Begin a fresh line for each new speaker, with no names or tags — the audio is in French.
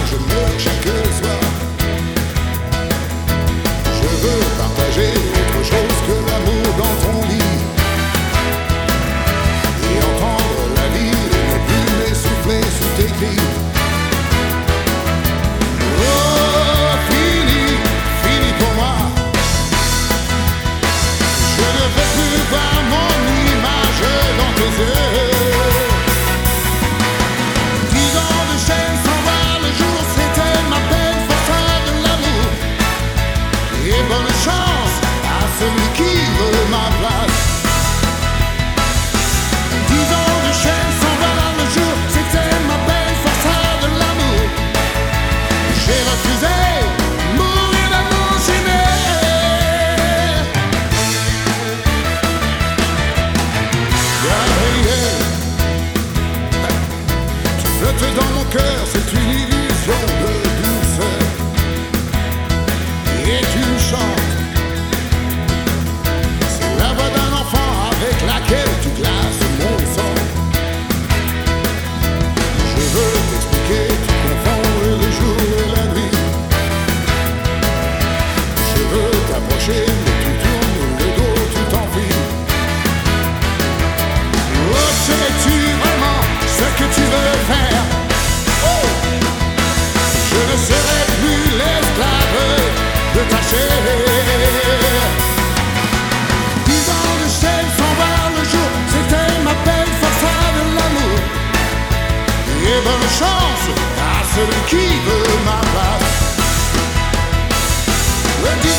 je meurs chaque soir. Je veux partager autre chose que l'amour dans ton lit et entendre la vie ne plus m'essouffler sous tes cris. Oh, fini, fini pour moi. Je ne veux plus voir mon image dans tes yeux. 10 ans de chaîne sans voir le jour, c'était ma peine, forçat de l'amour. Et bonne chance à celui qui veut ma place. 10 ans de chaîne sans voir le jour, c'était ma peine, forçat de l'amour. J'ai refusé mourir d'amour gêné. Tu flottes dans mon cœur, c'est une illusion de douceur. Et tu chantes, c'est la voix d'un enfant avec laquelle tu glaces mon sang. Je veux t'expliquer, tu confonds le jour et la nuit. Je veux t'approcher, mais tu tournes le dos, tu t'enfuis. Oh, sais-tu vraiment ce que tu veux faire? Oh, je ne serai plus l'esclave de ta chair. 10 ans de chaîne sans voir le jour, c'était ma peine, forçat de l'amour. Et bonne chance à celui qui veut ma place.